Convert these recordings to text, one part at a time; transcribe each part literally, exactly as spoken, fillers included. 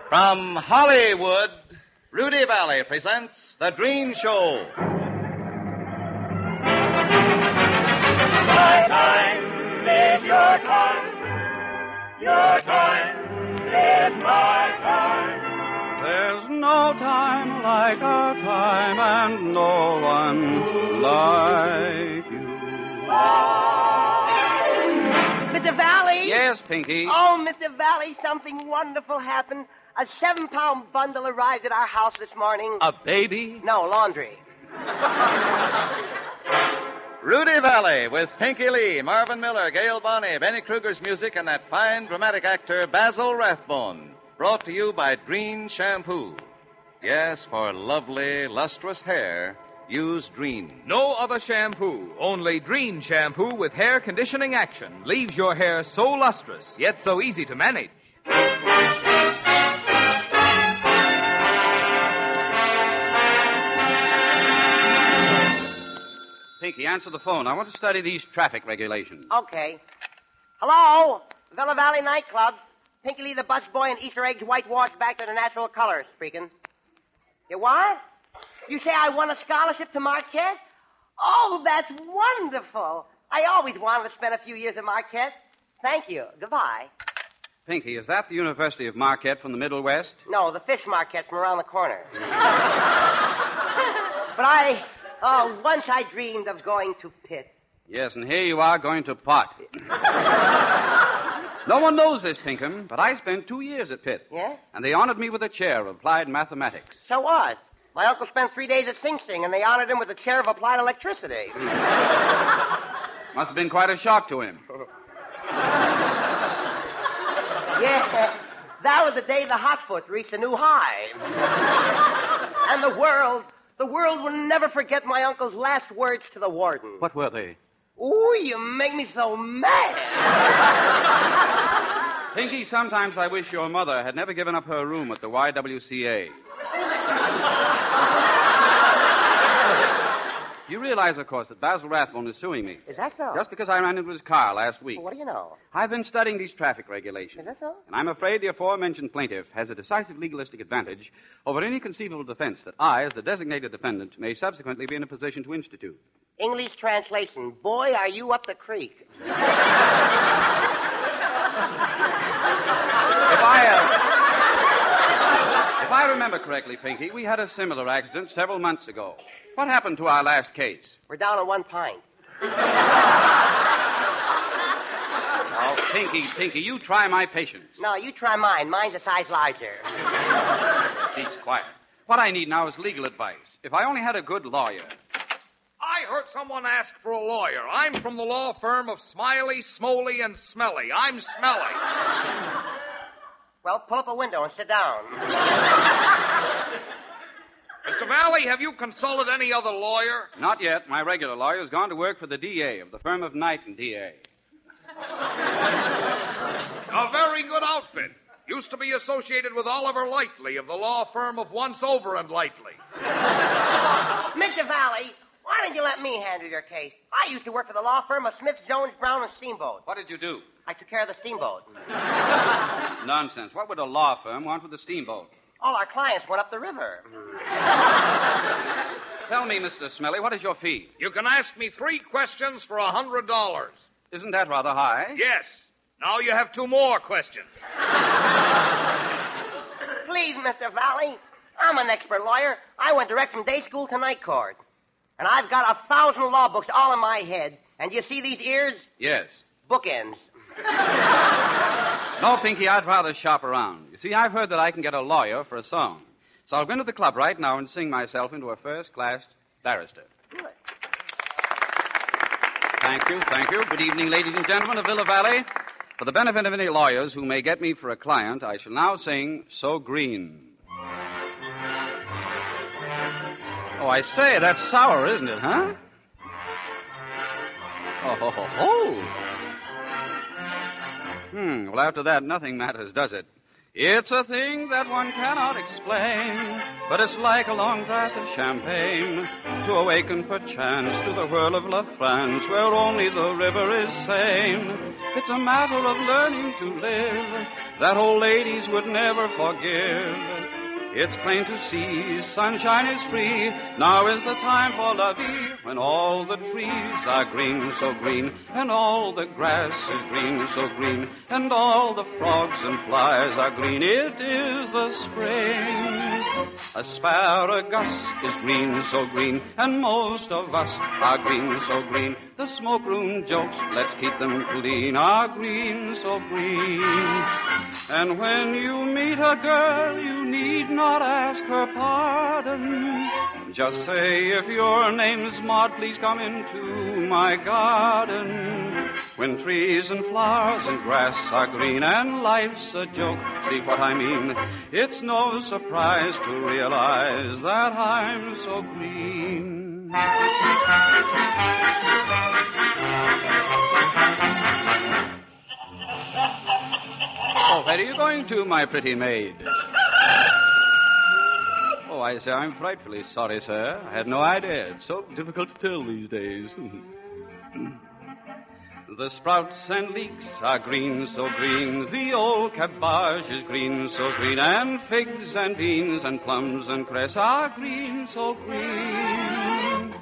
From Hollywood, Rudy Valley presents The Green Show. My time is your time. Your time is my time. There's no time like our time and no one like you. Mister Valley? Yes, Pinky? Oh, Mister Valley, something wonderful happened. A seven-pound bundle arrived at our house this morning. A baby? No, laundry. Rudy Valley with Pinky Lee, Marvin Miller, Gail Bonney, Benny Kruger's music, and that fine dramatic actor Basil Rathbone. Brought to you by Green Shampoo. Yes, for lovely, lustrous hair, use Green. No other shampoo, only Green Shampoo with hair conditioning action leaves your hair so lustrous, yet so easy to manage. Pinky, answer the phone. I want to study these traffic regulations. Okay. Hello? Villa Valley Nightclub. Pinky Lee the busboy and Easter eggs whitewashed back to their natural colors, speaking. You what? You say I won a scholarship to Marquette? Oh, that's wonderful. I always wanted to spend a few years at Marquette. Thank you. Goodbye. Pinky, is that the University of Marquette from the Middle West? No, the fish market from around the corner. But I, oh, once I dreamed of going to Pitt. Yes, and here you are going to pot. No one knows this, Pinkham, but I spent two years at Pitt. Yeah? And they honored me with a chair of applied mathematics. So what? My uncle spent three days at Sing Sing, and they honored him with a chair of applied electricity. Must have been quite a shock to him. Yeah, that was the day the Hotfoot reached a new high. And the world, the world will never forget my uncle's last words to the warden. What were they? Ooh, you make me so mad. Pinky, sometimes I wish your mother had never given up her room at the Y W C A. You realize, of course, that Basil Rathbone is suing me. Is that so? Just because I ran into his car last week. Well, what do you know? I've been studying these traffic regulations. Is that so? And I'm afraid the aforementioned plaintiff has a decisive legalistic advantage over any conceivable defense that I, as the designated defendant, may subsequently be in a position to institute. English translation. Boy, are you up the creek. If I, uh, if I remember correctly, Pinky, we had a similar accident several months ago. What happened to our last case? We're down to one pint. Oh, Pinky, Pinky, you try my patience. No, you try mine. Mine's a size larger. Cease quiet. What I need now is legal advice. If I only had a good lawyer. I heard someone ask for a lawyer. I'm from the law firm of Smiley, Smoley, and Smelly. I'm Smelly. Well, pull up a window and sit down. Mister Valley, have you consulted any other lawyer? Not yet. My regular lawyer has gone to work for the D A of the firm of Knight and D A. A very good outfit. Used to be associated with Oliver Lightly of the law firm of Once Over and Lightly. Mister Valley, why didn't you let me handle your case? I used to work for the law firm of Smith, Jones, Brown, and Steamboat. What did you do? I took care of the steamboat. Nonsense. What would a law firm want with a steamboat? All our clients went up the river. Tell me, Mister Smelly, what is your fee? You can ask me three questions for a hundred dollars. Isn't that rather high? Yes. Now you have two more questions. Please, Mister Valley, I'm an expert lawyer. I went direct from day school to night court. And I've got a thousand law books all in my head. And you see these ears? Yes. Bookends. No, Pinky, I'd rather shop around. You see, I've heard that I can get a lawyer for a song. So I'll go into the club right now and sing myself into a first-class barrister. Good. Thank you, thank you. Good evening, ladies and gentlemen of Villa Valley. For the benefit of any lawyers who may get me for a client, I shall now sing So Green. Oh, I say, that's sour, isn't it, huh? Oh, ho, ho, ho. Hmm, well, after that, nothing matters, does it? It's a thing that one cannot explain, but it's like a long draught of champagne to awaken perchance to the whirl of La France, where only the river is sane. It's a matter of learning to live that old ladies would never forgive. It's plain to see sunshine is free. Now is the time for la vie, when all the trees are green, so green, and all the grass is green, so green, and all the frogs and flies are green. It is the spring. Asparagus is green, so green, and most of us are green, so green. The smoke room jokes, let's keep them clean, are green, so green. And when you meet a girl, you need not ask her pardon. Just say, if your name's Maud, please come into my garden. When trees and flowers and grass are green and life's a joke, see what I mean? It's no surprise to realize that I'm so green. Oh, where are you going to, my pretty maid? Oh, I say, I'm frightfully sorry, sir. I had no idea. It's so difficult to tell these days. The sprouts and leeks are green, so green. The old cabbage is green, so green. And figs and beans and plums and cress are green, so green.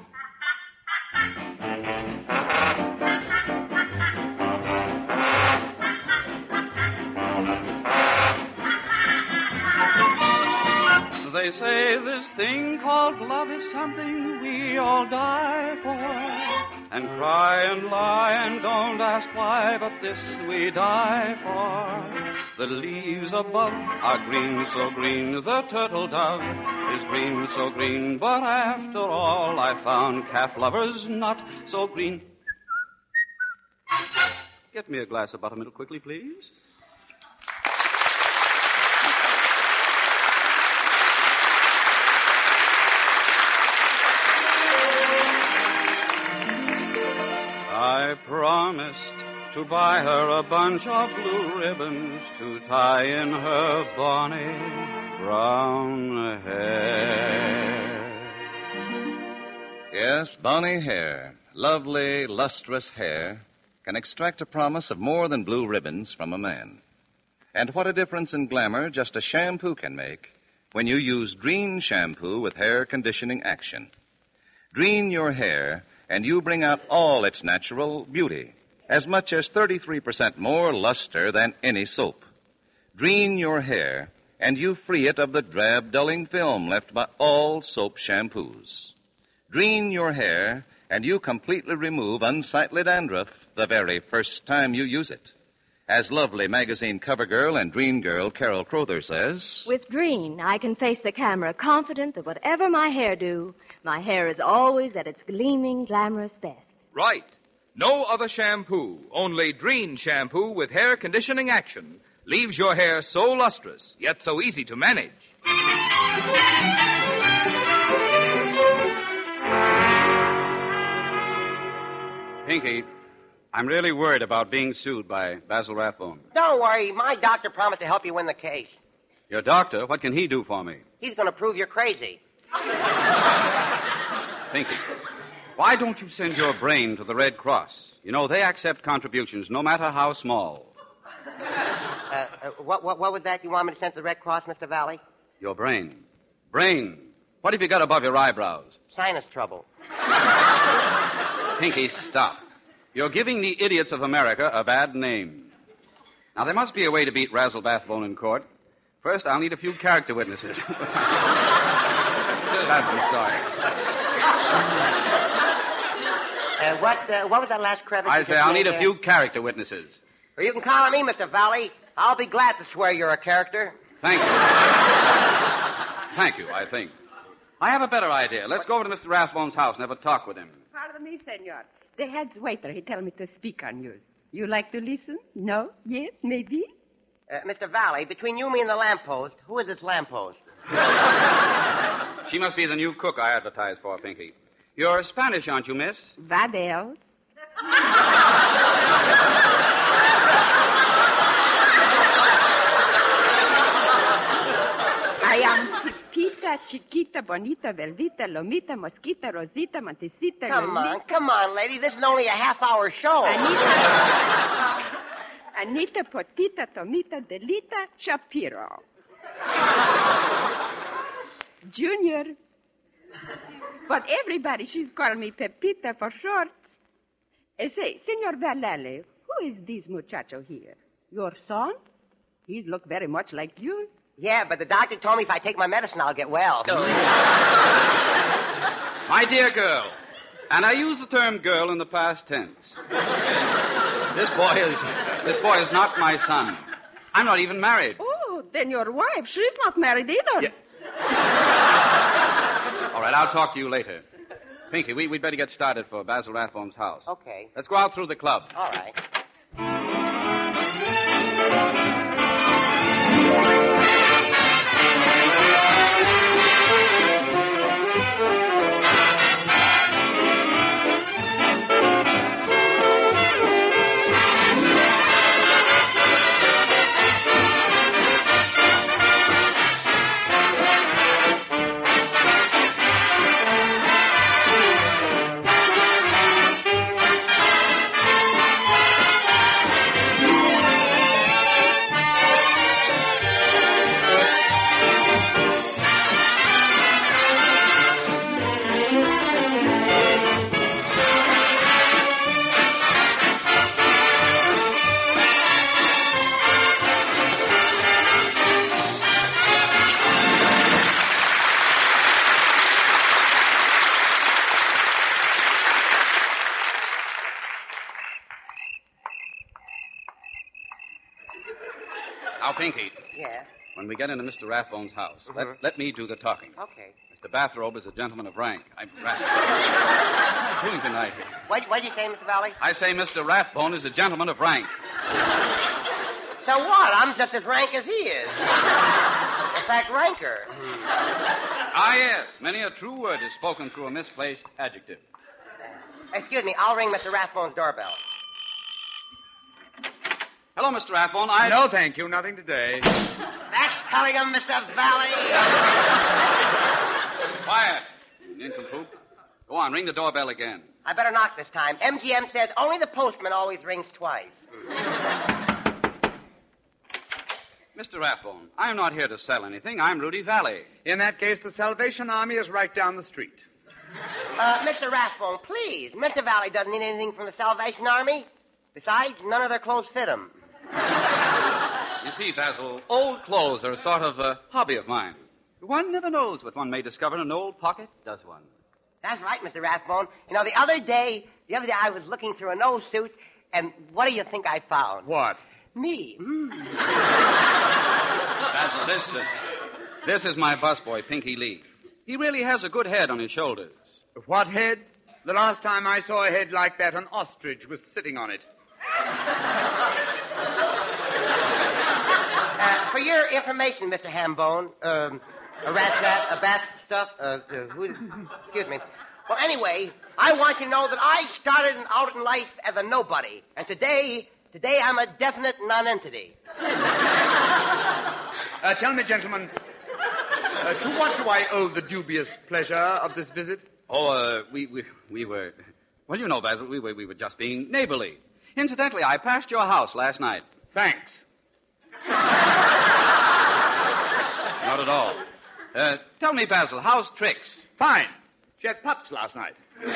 They say this thing called love is something we all die for, and cry and lie and don't ask why, but this we die for. The leaves above are green, so green, the turtle dove is green, so green, but after all I found calf lovers not so green. Get me a glass of buttermilk quickly, please. I promised to buy her a bunch of blue ribbons to tie in her bonny brown hair. Yes, bonny hair, lovely, lustrous hair, can extract a promise of more than blue ribbons from a man. And what a difference in glamour just a shampoo can make when you use Drene shampoo with hair conditioning action. Drene your hair, and you bring out all its natural beauty, as much as thirty-three percent more luster than any soap. Drene your hair, and you free it of the drab, dulling film left by all soap shampoos. Drene your hair, and you completely remove unsightly dandruff the very first time you use it. As lovely magazine cover girl and Drene girl Carol Crowther says, with Drene, I can face the camera confident that whatever my hair do, my hair is always at its gleaming, glamorous best. Right. No other shampoo, only Drene shampoo with hair conditioning action leaves your hair so lustrous, yet so easy to manage. Pinky, I'm really worried about being sued by Basil Rathbone. Don't worry. My doctor promised to help you win the case. Your doctor? What can he do for me? He's going to prove you're crazy. Pinky, why don't you send your brain to the Red Cross? You know, they accept contributions, no matter how small. Uh, uh, what, what, what was that you want me to send to the Red Cross, Mister Valley? Your brain. Brain. What have you got above your eyebrows? Sinus trouble. Pinky, stop. You're giving the idiots of America a bad name. Now, there must be a way to beat Razzle Bathbone in court. First, I'll need a few character witnesses. I'm sorry. Uh, what, uh, what was that last crevice? I say I'll need a few character witnesses. Well, you can call on me, Mister Valley. I'll be glad to swear you're a character. Thank you. Thank you, I think. I have a better idea. Let's go over to Mister Rathbone's house and have a talk with him. Pardon me, senor. The head waiter, he tell me to speak on you. You like to listen? No? Yes? Maybe? Uh, Mister Valley, between you, me, and the lamppost, who is this lamppost? She must be the new cook I advertised for, Pinky. You're Spanish, aren't you, miss? What else? Anita, Chiquita, Bonita, Velvita, Lomita, Mosquita, Rosita, Montecita, Come Lolita. on, come on, lady. This is only a half-hour show. Anita, Anita, Potita, Tomita, Delita, Shapiro. Junior. But everybody, she's called me Pepita for short. Uh, say, Senor Valale, who is this muchacho here? Your son? He look very much like you. Yeah, but the doctor told me if I take my medicine, I'll get well. My dear girl, and I use the term girl in the past tense. This boy is this boy is not my son. I'm not even married. Oh, then your wife, she's not married either. Yeah. All right, I'll talk to you later. Pinky, we, we'd better get started for Basil Rathbone's house. Okay. Let's go out through the club. All right. Now, Pinky. Yeah. When we get into Mister Rathbone's house, Mm-hmm. let, let me do the talking. Okay. Mister Bathrobe is a gentleman of rank. I'm Rathbone. Doing tonight here. What what did you say, Mister Valley? I say Mister Rathbone is a gentleman of rank. So what? I'm just as rank as he is. In fact, ranker. Ah, yes. Many a true word is spoken through a misplaced adjective. Excuse me, I'll ring Mister Rathbone's doorbell. Hello, Mister Rathbone. I... No, thank you. Nothing today. That's telling him, Mister Valley. Quiet. Nincompoop. Go on, ring the doorbell again. I better knock this time. M G M says only the postman always rings twice. Mister Rathbone, I'm not here to sell anything. I'm Rudy Valley. In that case, the Salvation Army is right down the street. Uh, Mister Rathbone, please. Mister Valley doesn't need anything from the Salvation Army. Besides, none of their clothes fit him. You see, Basil, old clothes are a sort of a hobby of mine. One never knows what one may discover in an old pocket, does one? That's right, Mister Rathbone. You know, the other day, the other day I was looking through an old suit, and what do you think I found? What? Me. Mm. Basil, this, uh, this is my busboy, Pinky Lee. He really has a good head on his shoulders. What head? The last time I saw a head like that, an ostrich was sitting on it. Uh, for your information, Mister Hambone, um, a rat rat, a bat stuff, uh, uh, who, excuse me. Well, anyway, I want you to know that I started out in life as a nobody, and today, today I'm a definite nonentity. Uh, tell me, gentlemen, uh, to what do I owe the dubious pleasure of this visit? Oh, uh, we, we, we were... Well, you know, Basil, we were, we were just being neighborly. Incidentally, I passed your house last night. Thanks. Not at all. Uh, tell me, Basil, how's Trix? Fine. She had pups last night.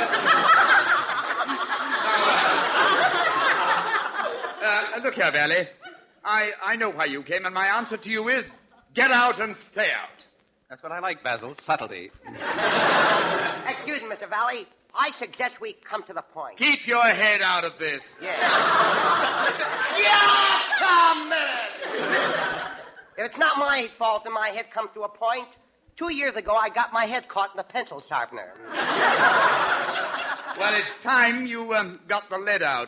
uh, look here, Valley. I, I know why you came, and my answer to you is get out and stay out. That's what I like, Basil. Subtlety. Excuse me, Mister Valley. I suggest we come to the point. Keep your head out of this. Yeah. Just a minute. If it's not my fault and my head comes to a point, two years ago I got my head caught in a pencil sharpener. Well, it's time you um, got the lead out.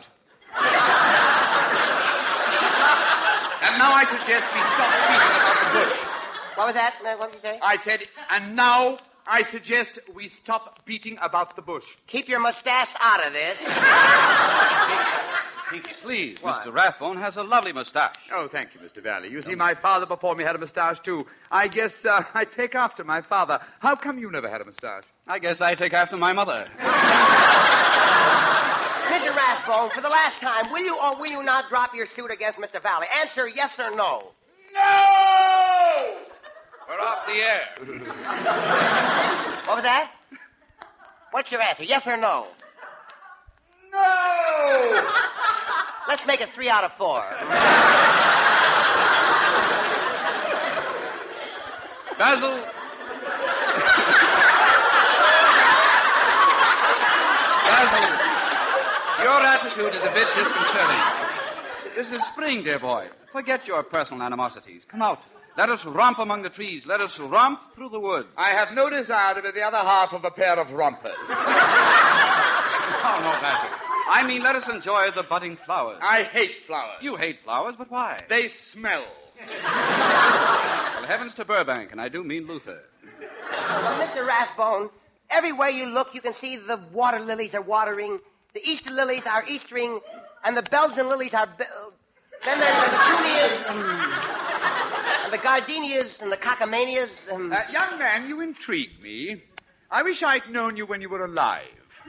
And now I suggest we stop beating about the bush. What was that? What did you say? I said, and now I suggest we stop beating about the bush. Keep your mustache out of this. Pinky, please. What? Mister Rathbone has a lovely mustache. Oh, thank you, Mister Valley. You see, my father before me had a mustache, too. I guess uh, I take after my father. How come you never had a mustache? I guess I take after my mother. Mister Rathbone, for the last time, will you or will you not drop your suit against Mister Valley? Answer yes or no. No! We're off the air. What was that? What's your answer, yes or no? No! Let's make it three out of four. Basil. Basil, your attitude is a bit disconcerting. This is spring, dear boy. Forget your personal animosities. Come out. Let us romp among the trees. Let us romp through the woods. I have no desire to be the other half of a pair of rompers. Oh, no, Basil. I mean, let us enjoy the budding flowers. I hate flowers. You hate flowers, but why? They smell. Well, heavens to Burbank, and I do mean Luther. Well, Mister Rathbone, everywhere you look, you can see the water lilies are watering, the Easter lilies are Eastering, and the Belgian lilies are... Be- then there's the petunias, and, and the gardenias, and the cockamanias. And... Uh, young man, you intrigue me. I wish I'd known you when you were alive.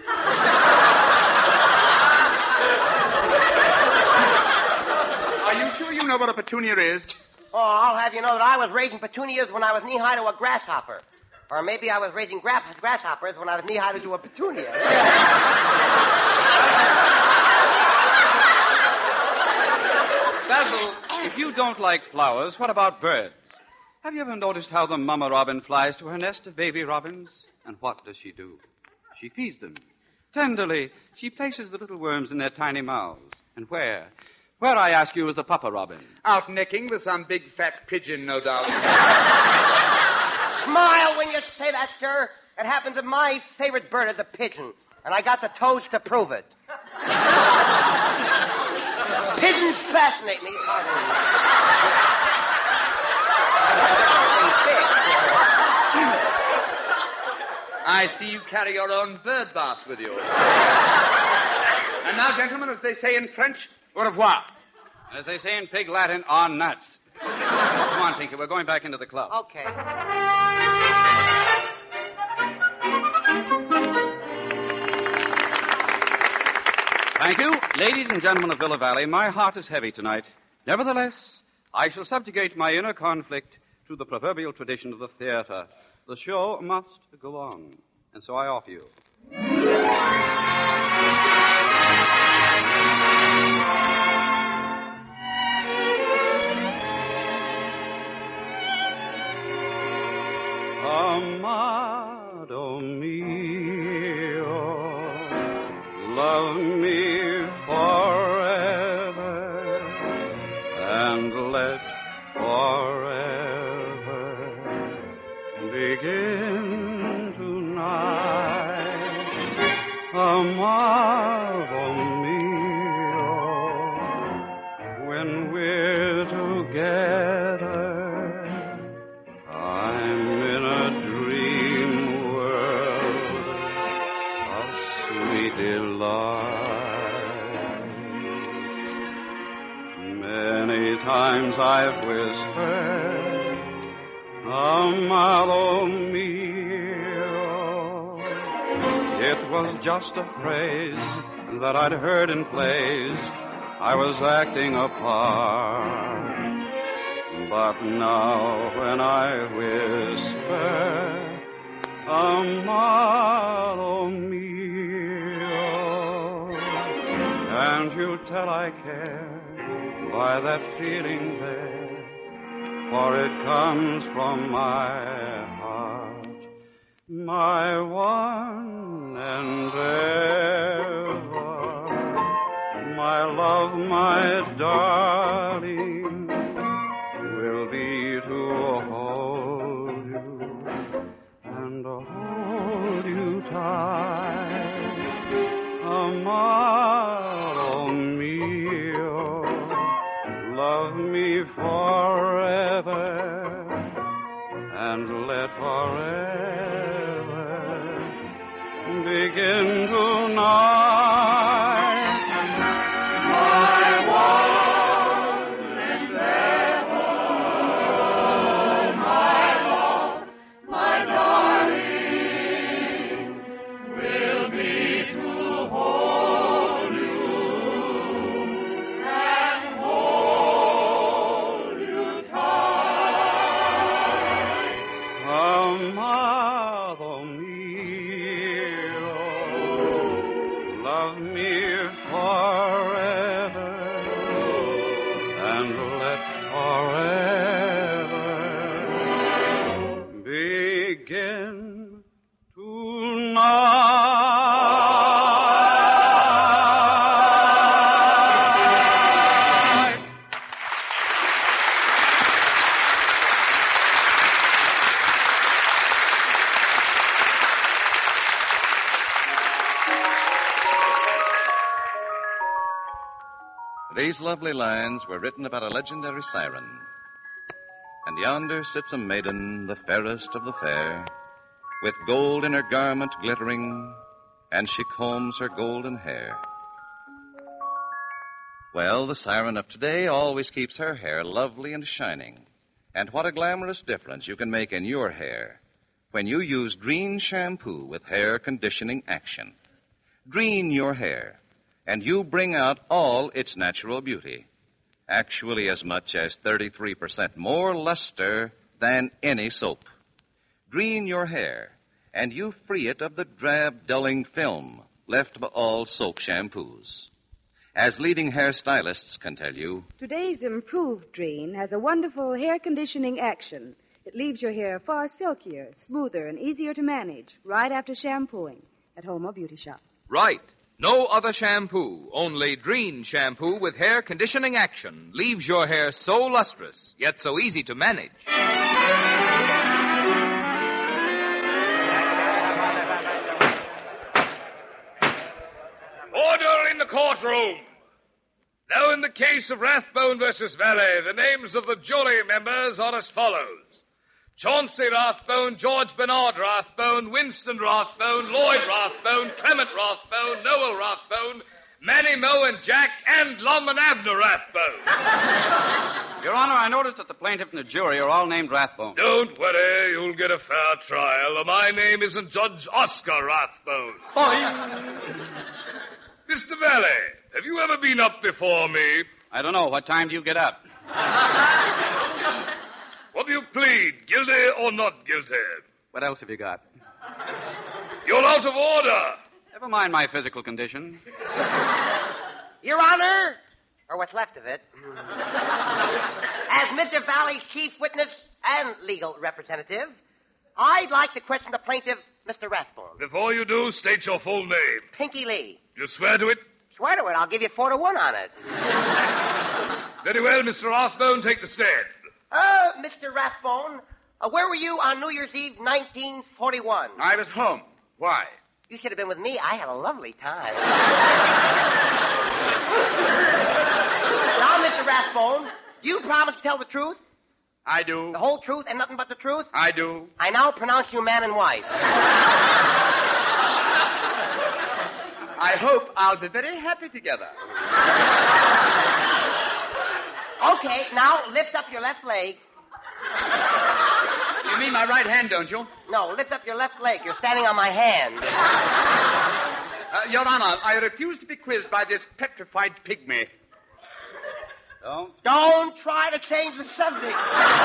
Are you sure you know what a petunia is? Oh, I'll have you know that I was raising petunias when I was knee-high to a grasshopper. Or maybe I was raising gra- grasshoppers when I was knee-high to a petunia. Basil, if you don't like flowers, what about birds? Have you ever noticed how the mama robin flies to her nest of baby robins? And what does she do? She feeds them. Tenderly, she places the little worms in their tiny mouths. And where? Where, I ask you, is the papa robin? Out necking with some big fat pigeon, no doubt. Smile when you say that, sir. It happens that my favorite bird is a pigeon, and I got the toes to prove it. Pigeons fascinate me. I see you carry your own bird bath with you. And now, gentlemen, as they say in French, au revoir. As they say in pig Latin, on nuts. Come on, Pinky, we're going back into the club. Okay. Thank you. Ladies and gentlemen of Villa Valley, my heart is heavy tonight. Nevertheless, I shall subjugate my inner conflict to the proverbial tradition of the theater. The show must go on. And so I offer you. Amado mio, love me forever, and let forever begin tonight. Amado mio, when we're together, I'm in a dream world of sweet delight. Many times I've whispered, Amado mio. It was just a phrase that I'd heard in plays I was acting a part. But now when I whisper, Amado mio, and you tell I care by that feeling there, for it comes from my heart, my one and ever, my love, my darling, will be to hold you and hold you tight. Amado mio, love me forever and let forever begin tonight. These lovely lines were written about a legendary siren. And yonder sits a maiden, the fairest of the fair, with gold in her garment glittering, and she combs her golden hair. Well, the siren of today always keeps her hair lovely and shining. And what a glamorous difference you can make in your hair when you use Dreen shampoo with hair conditioning action. Dreen your hair, and you bring out all its natural beauty. Actually, as much as thirty-three percent more luster than any soap. Dreen your hair, and you free it of the drab, dulling film left by all soap shampoos. As leading hairstylists can tell you, today's improved Dreen has a wonderful hair conditioning action. It leaves your hair far silkier, smoother, and easier to manage right after shampooing at home or beauty shop. Right. No other shampoo, only Dreen shampoo with hair conditioning action leaves your hair so lustrous, yet so easy to manage. Order in the courtroom. Now, in the case of Rathbone versus Valley, the names of the jury members are as follows. Chauncey Rathbone, George Bernard Rathbone, Winston Rathbone, Lloyd Rathbone, Clement Rathbone, Noel Rathbone, Manny Moe and Jack, and Lum and Abner Rathbone. Your Honor, I noticed that the plaintiff and the jury are all named Rathbone. Don't worry, you'll get a fair trial. My name isn't Judge Oscar Rathbone. Mister Valley, have you ever been up before me? I don't know. What time do you get up? What do you plead, guilty or not guilty? What else have you got? You're out of order. Never mind my physical condition. Your Honor, or what's left of it, as Mister Valley's chief witness and legal representative, I'd like to question the plaintiff, Mister Rathbone. Before you do, state your full name. Pinky Lee. You swear to it? Swear to it. I'll give you four to one on it. Very well, Mister Rathbone, take the stand. Uh, Mister Rathbone, uh, where were you on New Year's Eve, nineteen forty-one? I was home. Why? You should have been with me. I had a lovely time. Now, Mister Rathbone, do you promise to tell the truth? I do. The whole truth and nothing but the truth? I do. I now pronounce you man and wife. I hope I'll be very happy together. Okay, now lift up your left leg. You mean my right hand, don't you? No, lift up your left leg. You're standing on my hand. Uh, Your Honor, I refuse to be quizzed by this petrified pygmy. Don't? Don't try to change the subject.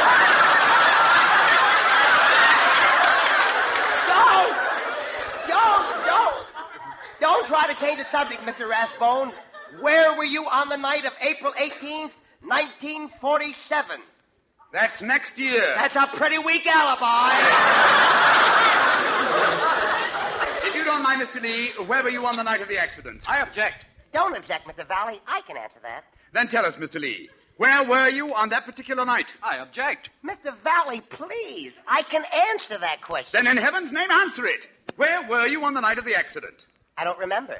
Don't! Don't! Don't! Don't try to change the subject, Mister Rathbone. Where were you on the night of April eighteenth, nineteen forty-seven? That's next year. That's a pretty weak alibi. If you don't mind, Mister Lee, where were you on the night of the accident? I object. Don't object, Mister Valley. I can answer that. Then tell us, Mister Lee, where were you on that particular night? I object. Mister Valley, please. I can answer that question. Then in heaven's name, answer it. Where were you on the night of the accident? I don't remember.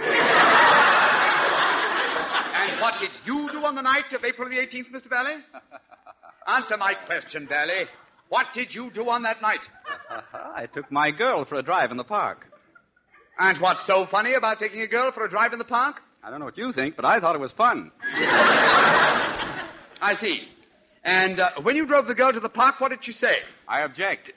And what did you do on the night of April the eighteenth, Mister Valley? Answer my question, Valley. What did you do on that night? I took my girl for a drive in the park. And what's so funny about taking a girl for a drive in the park? I don't know what you think, but I thought it was fun. I see. And uh, when you drove the girl to the park, what did she say? I object.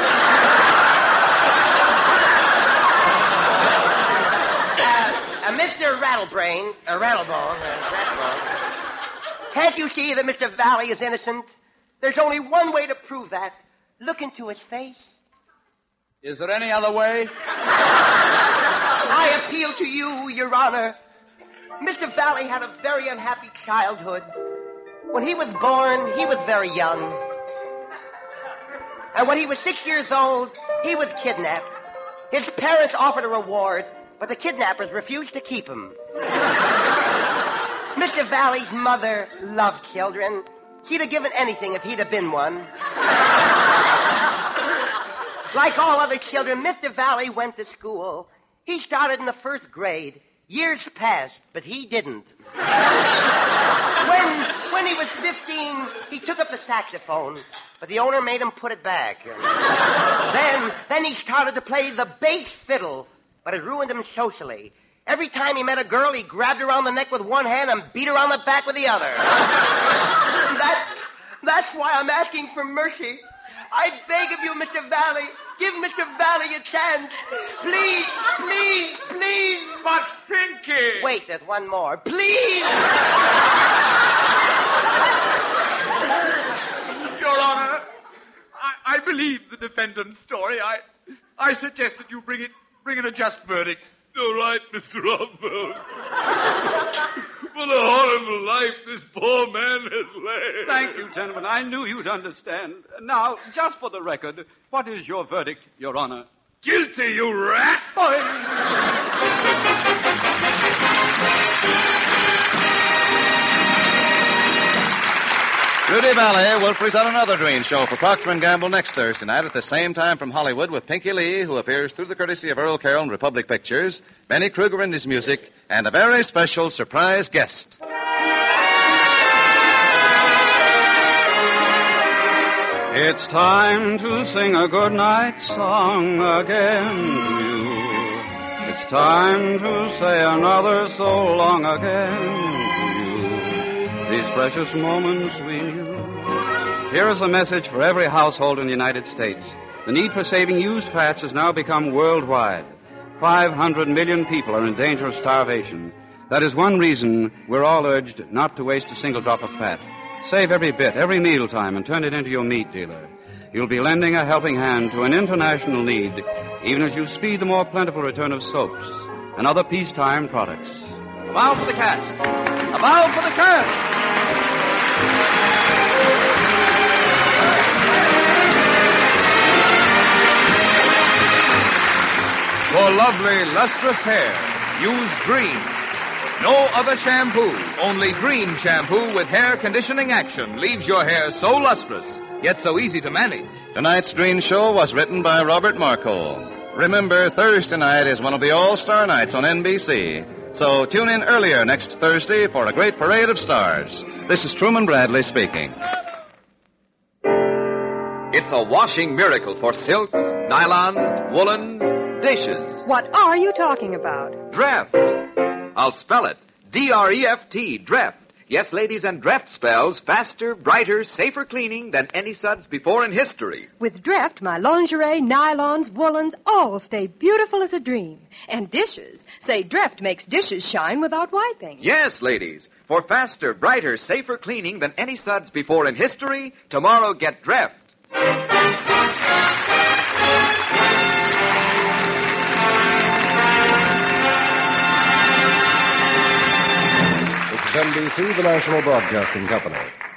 Uh, Mister Rattlebrain, uh, Rattlebone, uh, Rattlebone, can't you see that Mister Valley is innocent? There's only one way to prove that. Look into his face. Is there any other way? I appeal to you, Your Honor. Mister Valley had a very unhappy childhood. When he was born, he was very young. And when he was six years old, he was kidnapped. His parents offered a reward, but the kidnappers refused to keep him. Mister Valley's mother loved children. She'd have given anything if he'd have been one. Like all other children, Mister Valley went to school. He started in the first grade. Years passed, but he didn't. when, when he was fifteen, he took up the saxophone, but the owner made him put it back. then, then he started to play the bass fiddle, but it ruined him socially. Every time he met a girl, he grabbed her around the neck with one hand and beat her on the back with the other. that, that's why I'm asking for mercy. I beg of you, Mister Valley, give Mister Valley a chance. Please, please, please. But, Pinky! Wait, there's one more. Please! Your Honor, I, I believe the defendant's story. I I suggest that you bring it bring in a just verdict. You're right, Mister Rathbone. What a horrible life this poor man has led. Thank you, gentlemen. I knew you'd understand. Now, just for the record, what is your verdict, Your Honor? Guilty, you rat! Rudy Valley will present another Dream Show for Procter and Gamble next Thursday night at the same time from Hollywood with Pinky Lee, who appears through the courtesy of Earl Carroll and Republic Pictures, Benny Kruger and his music, and a very special surprise guest. It's time to sing a goodnight song again to you. It's time to say another so long again. These precious moments we knew. Here is a message for every household in the United States. The need for saving used fats has now become worldwide. five hundred million people are in danger of starvation. That is one reason we're all urged not to waste a single drop of fat. Save every bit, every mealtime, and turn it into your meat dealer. You'll be lending a helping hand to an international need, even as you speed the more plentiful return of soaps and other peacetime products. A bow for the cast. A bow for the cast. For lovely, lustrous hair, use Dream. No other shampoo, only Dream shampoo with hair conditioning action leaves your hair so lustrous, yet so easy to manage. Tonight's Dream Show was written by Robert Marco. Remember, Thursday night is one of the all-star nights on N B C. So tune in earlier next Thursday for a great parade of stars. This is Truman Bradley speaking. It's a washing miracle for silks, nylons, woolens, dishes. What are you talking about? Dreft. I'll spell it. D R E F T, Dreft. Yes, ladies, and Dreft spells faster, brighter, safer cleaning than any suds before in history. With Dreft, my lingerie, nylons, woolens, all stay beautiful as a dream. And dishes. Say Dreft makes dishes shine without wiping. Yes, ladies. For faster, brighter, safer cleaning than any suds before in history, tomorrow get Dreft. This is N B C, the National Broadcasting Company.